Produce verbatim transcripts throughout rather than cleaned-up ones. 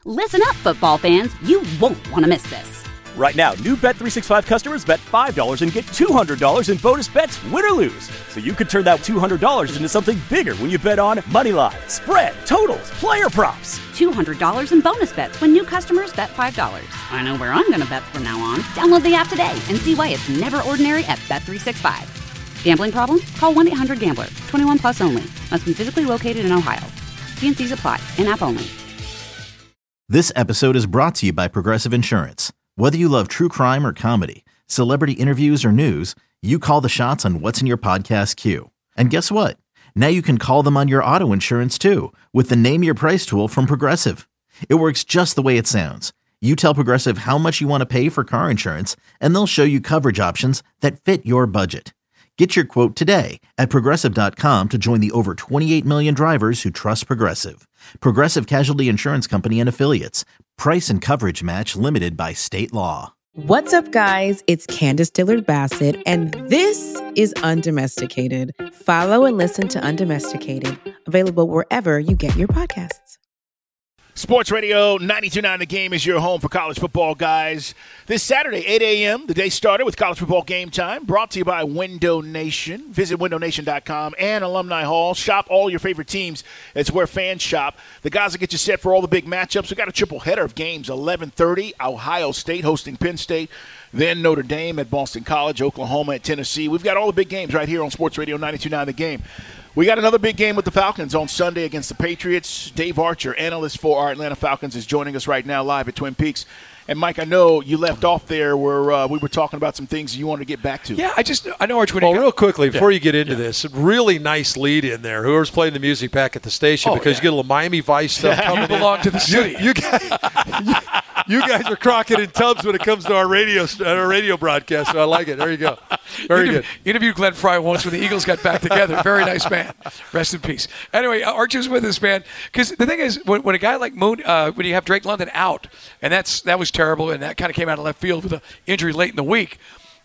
Listen up, football fans. You won't want to miss this. Right now, new Bet three sixty-five customers bet five dollars and get two hundred dollars in bonus bets, win or lose. So you could turn that two hundred dollars into something bigger when you bet on money line, spread, totals, player props. two hundred dollars in bonus bets when new customers bet five dollars. I know where I'm going to bet from now on. Download the app today and see why it's never ordinary at Bet three sixty-five. Gambling problem? Call one eight hundred gambler. twenty-one plus only. Must be physically located in Ohio. T and C's apply. In-app only. This episode is brought to you by Progressive Insurance. Whether you love true crime or comedy, celebrity interviews or news, you call the shots on what's in your podcast queue. And guess what? Now you can call them on your auto insurance too with the Name Your Price tool from Progressive. It works just the way it sounds. You tell Progressive how much you want to pay for car insurance, and they'll show you coverage options that fit your budget. Get your quote today at Progressive dot com to join the over twenty-eight million drivers who trust Progressive. Progressive Casualty Insurance Company and Affiliates. Price and coverage match limited by state law. What's up, guys? It's Candace Dillard-Bassett, and this is Undomesticated. Follow and listen to Undomesticated, available wherever you get your podcasts. Sports Radio ninety-two point nine The Game is your home for college football, guys. This Saturday, eight a.m., the day started with college football game time, brought to you by Window Nation. Visit window nation dot com and Alumni Hall. Shop all your favorite teams. It's where fans shop. The guys will get you set for all the big matchups. We got a triple header of games, eleven thirty, Ohio State hosting Penn State, then Notre Dame at Boston College, Oklahoma at Tennessee. We've got all the big games right here on Sports Radio ninety-two point nine The Game. We got another big game with the Falcons on Sunday against the Patriots. Dave Archer, analyst for our Atlanta Falcons, is joining us right now live at Twin Peaks. And, Mike, I know you left off there where uh, we were talking about some things you wanted to get back to. Yeah, I just – I know Arch when Well, got, real quickly, before yeah. you get into yeah. this, really nice lead in there. Whoever's playing the music back at the station, oh, because yeah. you get a little Miami Vice stuff coming in. You belong to the city. You, you, guys, you, you guys are Crockett and Tubbs when it comes to our radio our radio broadcast, so I like it. There you go. Very Interview, good. Interviewed Glenn Fry once when the Eagles got back together. Very nice man. Rest in peace. Anyway, Arch is with us, man. Because the thing is, when, when a guy like Moon, uh, when you have Drake London out, and that's that was terrible, and that kind of came out of left field with an injury late in the week,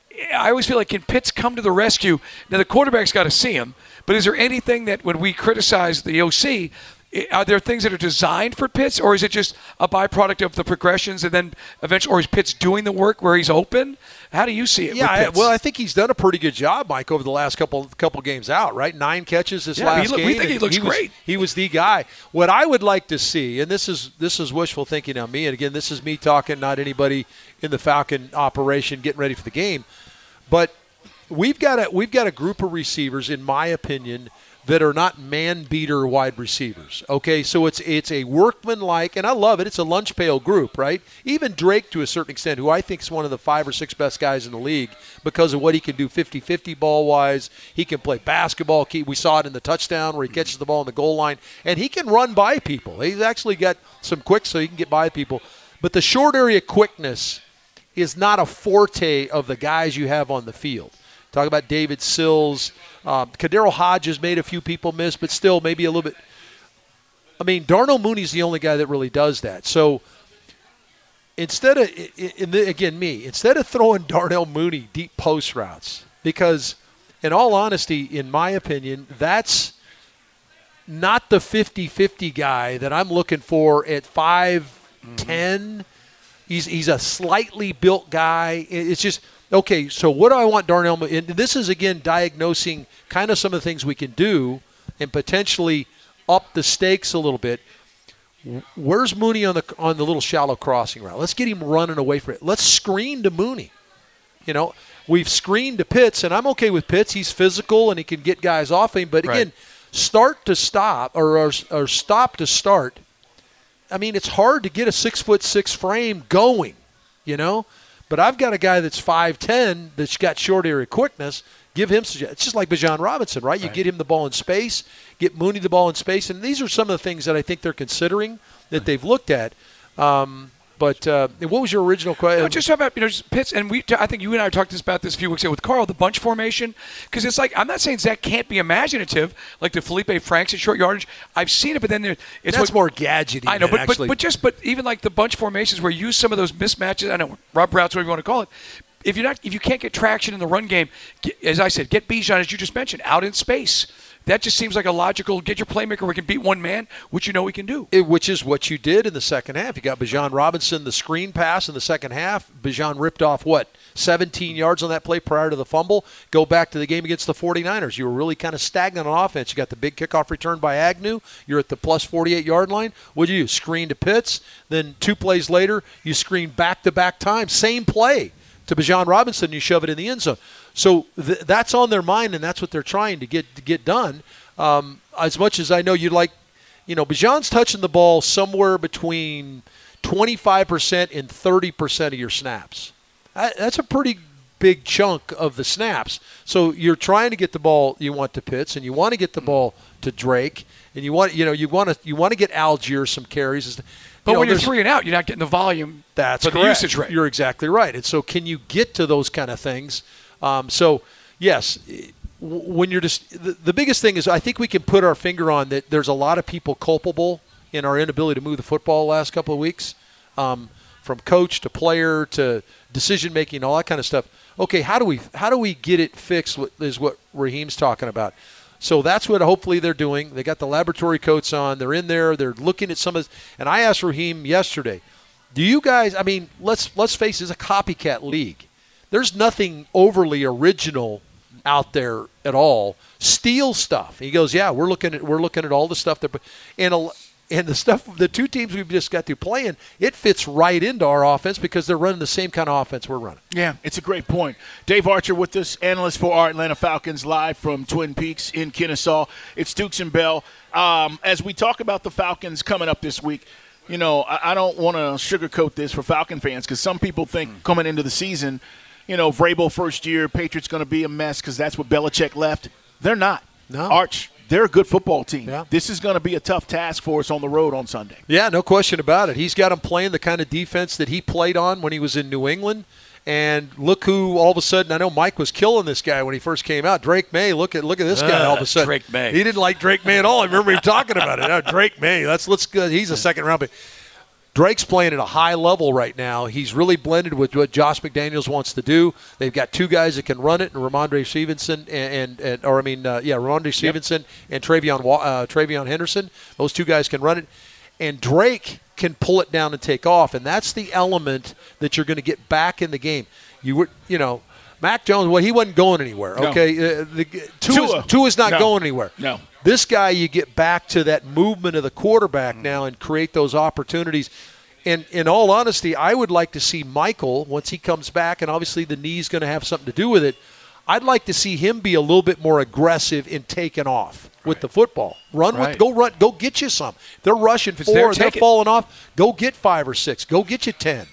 I always feel like, can Pitts come to the rescue? Now, the quarterback's got to see him, but is there anything that when we criticize the O C, are there things that are designed for Pitts, or is it just a byproduct of the progressions and then eventually, or is Pitts doing the work where he's open? How do you see it? Yeah, with I, Pitts? well, I think he's done a pretty good job, Mike, over the last couple couple games out, right? Nine catches this yeah, last he look, game. We think he looks he great. Was, he was the guy. What I would like to see, and this is this is wishful thinking on me, and again, this is me talking, not anybody in the Falcon operation getting ready for the game, but we've got a we've got a group of receivers, in my opinion, that are not man-beater wide receivers, okay? So it's it's a workman-like, and I love it, it's a lunch pail group, right? Even Drake, to a certain extent, who I think is one of the five or six best guys in the league because of what he can do fifty-fifty ball-wise. He can play basketball. We saw it in the touchdown where he catches the ball on the goal line, and he can run by people. He's actually got some quick so he can get by people. But the short area quickness is not a forte of the guys you have on the field. Talk about David Sills. Um, Kadero Hodges made a few people miss, but still maybe a little bit. I mean, Darnell Mooney's the only guy that really does that. So instead of, in the, again, me, instead of throwing Darnell Mooney deep post routes, because in all honesty, in my opinion, that's not the fifty-fifty guy that I'm looking for at five ten. Mm-hmm. He's, he's a slightly built guy. It's just – okay, so what do I want Darnell? And this is, again, diagnosing kind of some of the things we can do and potentially up the stakes a little bit. Where's Mooney on the on the little shallow crossing route? Let's get him running away from it. Let's screen to Mooney. You know, we've screened to Pitts, and I'm okay with Pitts. He's physical, and he can get guys off him. But, again, right. start to stop or, or, or stop to start. I mean, it's hard to get a six-foot six frame going, you know. But I've got a guy that's five ten that's got short area quickness. Give him – it's just like Bijan Robinson, right? You right. get him the ball in space, get Mooney the ball in space. And these are some of the things that I think they're considering that they've looked at. Um, but uh, what was your original question? No, just about, you know, just Pitts, and we, I think you and I talked about this a few weeks ago with Carl, the bunch formation, because it's like, I'm not saying Zach can't be imaginative, like the Felipe Franks at short yardage. I've seen it, but then there, it's That's what, more gadgety. I know, but, actually. but but just, but even like the bunch formations where you use some of those mismatches, I know, rub routes, whatever you want to call it, if you're not, if you can't get traction in the run game, get, as I said, get Bijan, as you just mentioned, out in space. that just seems like a logical get your playmaker we can beat one man, which you know we can do. It, which is what you did in the second half. You got Bijan Robinson, the screen pass in the second half. Bijan ripped off, what, seventeen yards on that play prior to the fumble. Go back to the game against the forty-niners. You were really kind of stagnant on offense. You got the big kickoff return by Agnew. You're at the plus forty-eight-yard line. What do you do? Screen to Pitts. Then two plays later, you screen back-to-back time. Same play to Bijan Robinson. You shove it in the end zone. So th- that's on their mind, and that's what they're trying to get to get done. Um, as much as I know you'd like, you know, Bijan's touching the ball somewhere between twenty-five percent and thirty percent of your snaps. That's a pretty big chunk of the snaps. So you're trying to get the ball you want to Pitts, and you want to get the ball to Drake, and you want you know you want to you want to get Algier some carries. You but know, when you're three and out, you're not getting the volume. That's for correct. The usage rate. You're exactly right. And so, can you get to those kind of things? Um, so, yes, when you're just the, the biggest thing is I think we can put our finger on that. There's a lot of people culpable in our inability to move the football the last couple of weeks, um, from coach to player to decision making, all that kind of stuff. Okay, how do we how do we get it fixed? Is what Raheem's talking about. So that's what hopefully they're doing. They got the laboratory coats on. They're in there. They're looking at some of this. And I asked Raheem yesterday, do you guys, I mean, let's let's face it, it's a copycat league. There's nothing overly original out there at all. Steal stuff. He goes, yeah, we're looking at we're looking at all the stuff that and a, and the stuff the two teams we've just got through playing, it fits right into our offense because they're running the same kind of offense we're running. Yeah, it's a great point. Dave Archer with us, analyst for our Atlanta Falcons, live from Twin Peaks in Kennesaw. It's Dukes and Bell. Um, as we talk about the Falcons coming up this week, you know, I, I don't want to sugarcoat this for Falcon fans because some people think mm. coming into the season, you know, Vrabel first year, Patriots going to be a mess because that's what Belichick left. They're not. No. Arch, they're a good football team. Yeah. This is going to be a tough task for us on the road on Sunday. Yeah, no question about it. He's got them playing the kind of defense that he played on when he was in New England. And look who all of a sudden, I know Mike was killing this guy when he first came out. Drake May, look at look at this guy uh, all of a sudden. Drake May. He didn't like Drake May at all. I remember him talking about it. Oh, Drake May, that's let's go. He's a second round pick. Drake's playing at a high level right now. He's really blended with what Josh McDaniels wants to do. They've got two guys that can run it, and Ramondre Stevenson and, and, and or I mean, uh, yeah, Ramondre Stevenson yep. and Travion uh, Travion Henderson. Those two guys can run it, and Drake can pull it down and take off, and that's the element that you're going to get back in the game. You were, you know, Mac Jones. Well, he wasn't going anywhere. No. Okay, uh, the Tua, Tua's not no. going anywhere. No. This guy, you get back to that movement of the quarterback now and create those opportunities. And in all honesty, I would like to see Michael, once he comes back, and obviously the knee's going to have something to do with it, I'd like to see him be a little bit more aggressive in taking off right. with the football. Run right. with, go run, go get you some. If they're rushing four, there, they're it. falling off, go get five or six. Go get you ten.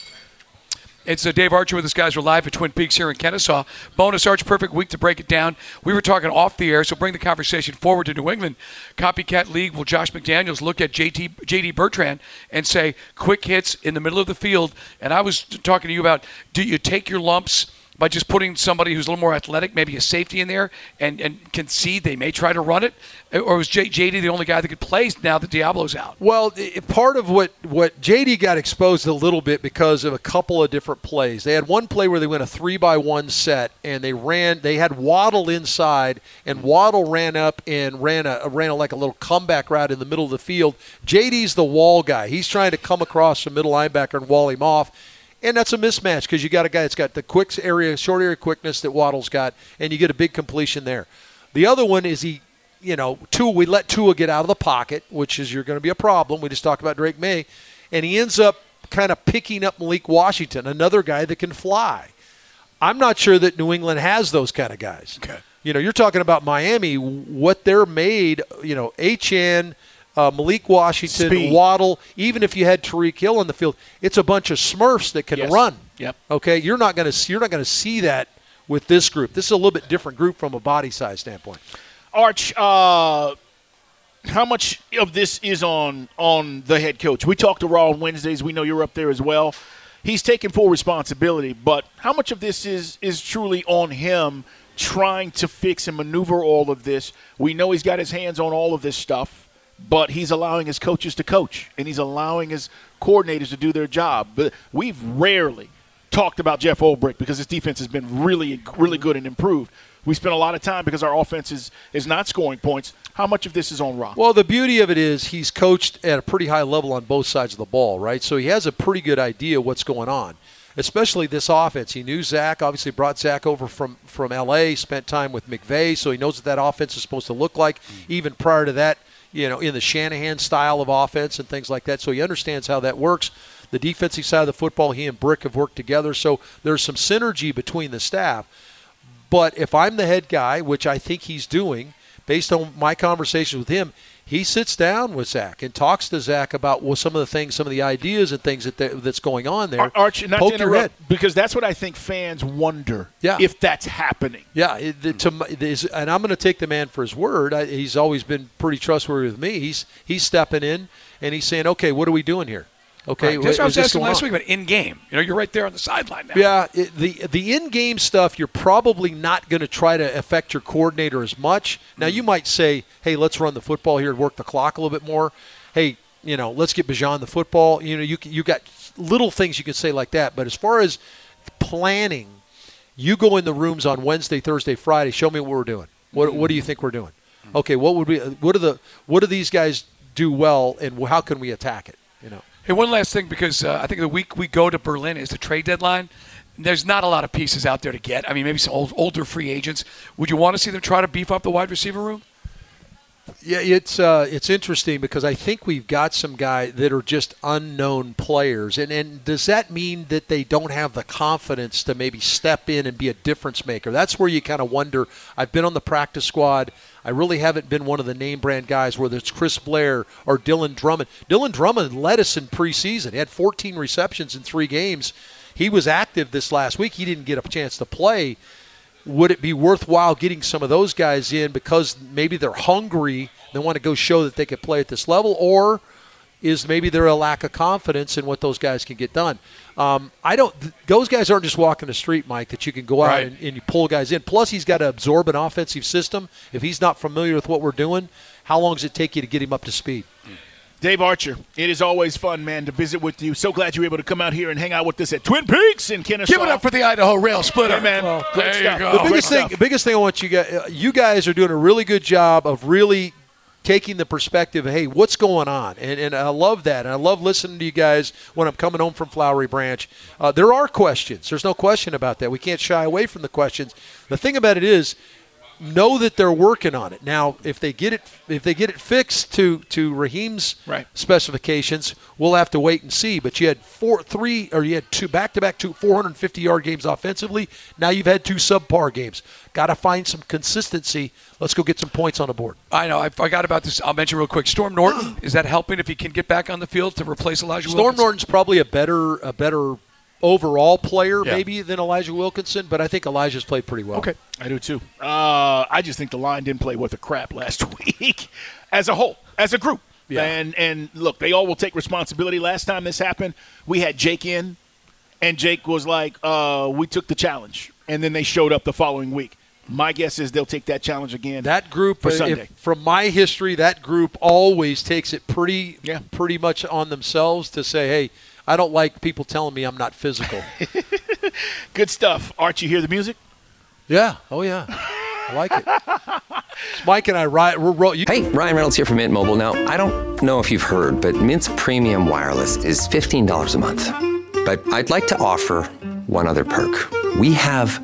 It's uh, Dave Archer with us, guys. We're live at Twin Peaks here in Kennesaw. Bonus Arch, perfect week to break it down. We were talking off the air, so bring the conversation forward to New England. Copycat League, will Josh McDaniels look at J T, J D Bertrand and say, quick hits in the middle of the field? And I was talking to you about, do you take your lumps by just putting somebody who's a little more athletic, maybe a safety in there, and, and concede they may try to run it? Or was J- JD the only guy that could play now that Diablo's out? Well, it, part of what, what J D got exposed a little bit because of a couple of different plays. They had one play where they went a three by one set, and they ran. They had Waddle inside, and Waddle ran up and ran a ran a, like a little comeback route in the middle of the field. J D's the wall guy. He's trying to come across the middle linebacker and wall him off. And that's a mismatch because you got a guy that's got the quick area, short area quickness that Waddle's got, and you get a big completion there. The other one is he, you know, Tua, we let Tua get out of the pocket, which is you're going to be a problem. We just talked about Drake May. And he ends up kind of picking up Malik Washington, another guy that can fly. I'm not sure that New England has those kind of guys. Okay. You know, you're talking about Miami, what they're made, you know, H N, Uh, Malik Washington, Speed. Waddle, even if you had Tariq Hill on the field, it's a bunch of Smurfs that can yes. run. Yep. Okay, you're not going to you're not going to see that with this group. This is a little bit different group from a body size standpoint. Arch, uh, how much of this is on on the head coach? We talked to Raw on Wednesdays. We know you're up there as well. He's taking full responsibility, but how much of this is is truly on him trying to fix and maneuver all of this? We know he's got his hands on all of this stuff, but he's allowing his coaches to coach, and he's allowing his coordinators to do their job. But we've rarely talked about Jeff Ulbrich because his defense has been really, really good and improved. we spent a lot of time because our offense is, is not scoring points. How much of this is on Rock? Well, the beauty of it is he's coached at a pretty high level on both sides of the ball, right? So he has a pretty good idea what's going on, especially this offense. He knew Zach, obviously brought Zach over from, from L A, spent time with McVay, so he knows what that offense is supposed to look like. Even prior to that, you know, in the Shanahan style of offense and things like that. So he understands how that works. The defensive side of the football, he and Brick have worked together. So there's some synergy between the staff. But if I'm the head guy, which I think he's doing, based on my conversations with him, he sits down with Zach and talks to Zach about well, some of the things, some of the ideas and things that that's going on there. Arch, not Poke to your interrupt, head. because that's what I think fans wonder Yeah. if that's happening. Yeah, it, the, to, it is, and I'm going to take the man for his word. I, he's always been pretty trustworthy with me. He's he's stepping in and he's saying, okay, what are we doing here? Okay, right. That's what I was this asking last on? week about in-game. You know, you're right there on the sideline now. Yeah, it, the the in-game stuff, you're probably not going to try to affect your coordinator as much. Now, you might say, hey, let's run the football here and work the clock a little bit more. Hey, you know, let's get Bijan the football. You know, you you got little things you can say like that. But as far as planning, you go in the rooms on Wednesday, Thursday, Friday. Show me what we're doing. What what do you think we're doing? Okay, what would we? What are the what do these guys do well, and how can we attack it? You know. Hey, one last thing, because uh, I think the week we go to Berlin is the trade deadline. There's not a lot of pieces out there to get. I mean, maybe some old, older free agents. Would you want to see them try to beef up the wide receiver room? Yeah, it's uh, it's interesting because I think we've got some guys that are just unknown players. And, and does that mean that they don't have the confidence to maybe step in and be a difference maker? That's where you kind of wonder. I've been on the practice squad. I really haven't been one of the name brand guys, whether it's Chris Blair or Dylan Drummond. Dylan Drummond led us in preseason. He had fourteen receptions in three games. He was active this last week. He didn't get a chance to play. Would it be worthwhile getting some of those guys in because maybe they're hungry, they want to go show that they can play at this level, or is maybe there a lack of confidence in what those guys can get done? Um, I don't. Th- those guys aren't just walking the street, Mike, that you can go out Right. and, and you pull guys in. Plus, he's got to absorb an offensive system. If he's not familiar with what we're doing, how long does it take you to get him up to speed? Dave Archer, it is always fun, man, to visit with you. So glad you were able to come out here and hang out with us at Twin Peaks in Kennesaw. Give it up for the Idaho Rail Splitter. Hey, man. Well, Great there stuff. you go. The Great biggest thing, stuff. biggest thing I want you guys, you guys are doing a really good job of really taking the perspective of, hey, what's going on? And, and I love that. And I love listening to you guys when I'm coming home from Flowery Branch. Uh, there are questions. There's no question about that. We can't shy away from the questions. The thing about it is, know that they're working on it. Now, if they get it if they get it fixed to, to Raheem's Right. specifications, we'll have to wait and see. But you had four three or you had two back-to-back two four hundred fifty yard games offensively. Now you've had two subpar games. Got to find some consistency. Let's go get some points on the board. I know. I forgot about this. I'll mention real quick. Storm Norton, is that helping if he can get back on the field to replace Elijah Storm Wilkinson? Norton's probably a better a better overall player Yeah. maybe than Elijah Wilkinson, but I think Elijah's played pretty well. Okay, I do too. Uh, I just think the line didn't play worth a crap last week as a whole, as a group. Yeah. And and look, they all will take responsibility. Last time this happened, we had Jake in, and Jake was like, uh, we took the challenge. And then they showed up the following week. My guess is they'll take that challenge again. That group, for uh, Sunday. if, from my history, that group always takes it pretty, Yeah. pretty much on themselves to say, "Hey, I don't like people telling me I'm not physical." Good stuff. Art, you hear the music? Yeah. Oh yeah. I like it. It's Mike and I ride. We're ro- you, Hey, Ryan Reynolds here from Mint Mobile. Now, I don't know if you've heard, but Mint's premium wireless is fifteen dollars a month. But I'd like to offer one other perk. We have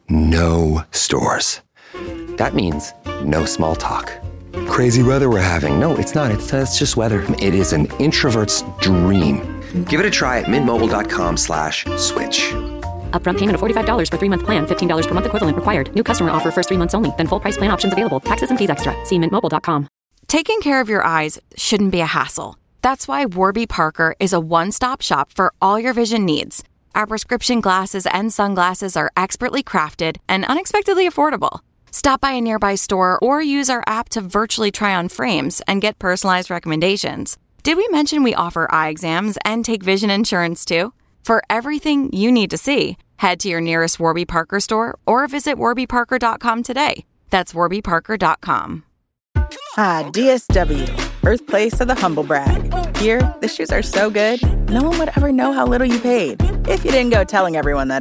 no stores. That means no small talk. Crazy weather we're having. No, it's not. It's, uh, it's just weather. It is an introvert's dream. Give it a try at mintmobile.com slash switch. Upfront payment of forty-five dollars for three-month plan, fifteen dollars per month equivalent required. New customer offer first three months only. Then full price plan options available. Taxes and fees extra. See mint mobile dot com. Taking care of your eyes shouldn't be a hassle. That's why Warby Parker is a one-stop shop for all your vision needs. Our prescription glasses and sunglasses are expertly crafted and unexpectedly affordable. Stop by a nearby store or use our app to virtually try on frames and get personalized recommendations. Did we mention we offer eye exams and take vision insurance too? For everything you need to see, head to your nearest Warby Parker store or visit warby parker dot com today. That's warby parker dot com. Ah, D S W, birthplace of the humble brag. Here, the shoes are so good, no one would ever know how little you paid. If you didn't go telling everyone, that is.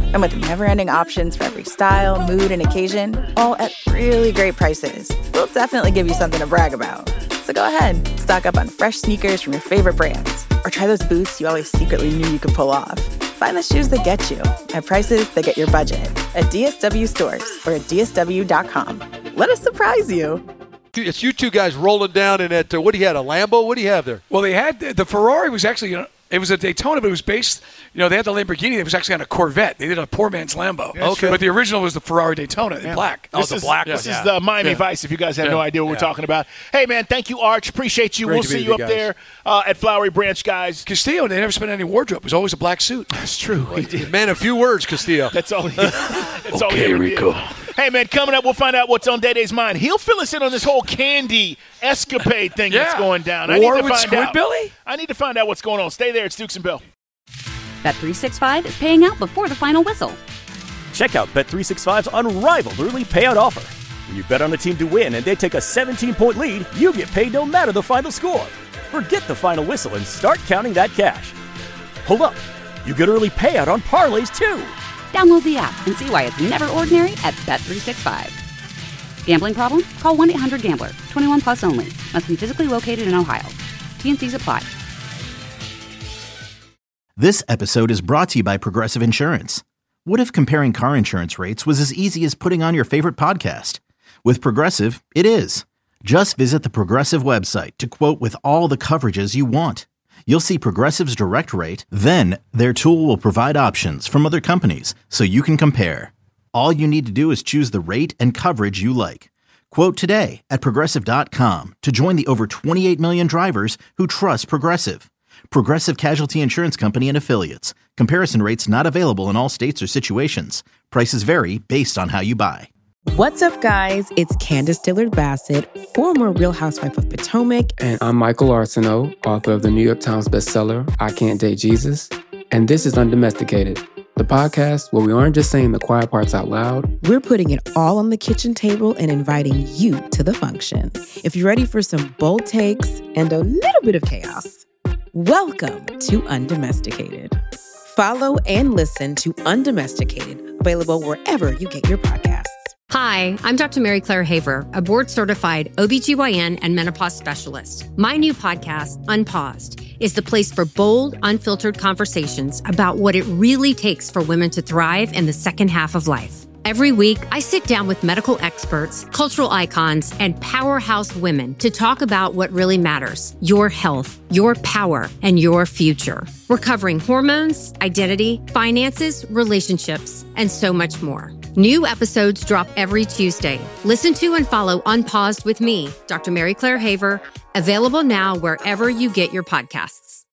And with never-ending options for every style, mood, and occasion, all at really great prices, we'll definitely give you something to brag about. So go ahead, stock up on fresh sneakers from your favorite brands, or try those boots you always secretly knew you could pull off. Find the shoes that get you at prices that get your budget at D S W stores or at D S W dot com. Let us surprise you. It's you two guys rolling down in that, uh, what do you have, a Lambo? What do you have there? Well, they had, the Ferrari was actually, you know, it was a Daytona, but it was based, you know, they had the Lamborghini. It was actually on a Corvette. They did a poor man's Lambo. Yeah, okay. But the original was the Ferrari Daytona in yeah. black. This oh, the is, black. This yeah. is the Miami yeah. Vice, if you guys have yeah. no idea what yeah. we're talking about. Hey, man, thank you, Arch. Appreciate you. Great we'll to see be you with up you there uh, at Flowery Branch, guys. Castillo, they never spent any wardrobe. It was always a black suit. That's true. He did. Man, a few words, Castillo. That's all he, that's all he Okay, ever Rico. did. Hey, man, coming up, we'll find out what's on Day Day's mind. He'll fill us in on this whole candy escapade thing Yeah. that's going down. I War need to with find out. Squidbilly? I need to find out what's going on. Stay there. It's Dukes and Bill. Bet three sixty-five is paying out before the final whistle. Check out Bet three sixty-five's unrivaled early payout offer. When you bet on a team to win and they take a seventeen-point lead, you get paid no matter the final score. Forget the final whistle and start counting that cash. Hold up. You get early payout on parlays, too. Download the app and see why it's never ordinary at Bet three sixty-five. Gambling problem? Call one eight hundred gambler. twenty-one plus only. Must be physically located in Ohio. T and C's apply. This episode is brought to you by Progressive Insurance. What if comparing car insurance rates was as easy as putting on your favorite podcast? With Progressive, it is. Just visit the Progressive website to quote with all the coverages you want. You'll see Progressive's direct rate, then their tool will provide options from other companies so you can compare. All you need to do is choose the rate and coverage you like. Quote today at Progressive dot com to join the over twenty-eight million drivers who trust Progressive. Progressive Casualty Insurance Company and Affiliates. Comparison rates not available in all states or situations. Prices vary based on how you buy. What's up, guys? It's Candace Dillard Bassett, former Real Housewife of Potomac. And I'm Michael Arsenault, author of the New York Times bestseller, I Can't Date Jesus. And this is Undomesticated, the podcast where we aren't just saying the quiet parts out loud. We're putting it all on the kitchen table and inviting you to the function. If you're ready for some bold takes and a little bit of chaos, welcome to Undomesticated. Follow and listen to Undomesticated, available wherever you get your podcasts. Hi, I'm Doctor Mary Claire Haver, a board-certified O B G Y N and menopause specialist. My new podcast, Unpaused, is the place for bold, unfiltered conversations about what it really takes for women to thrive in the second half of life. Every week, I sit down with medical experts, cultural icons, and powerhouse women to talk about what really matters: your health, your power, and your future. We're covering hormones, identity, finances, relationships, and so much more. New episodes drop every Tuesday. Listen to and follow Unpaused with me, Doctor Mary Claire Haver, available now wherever you get your podcasts.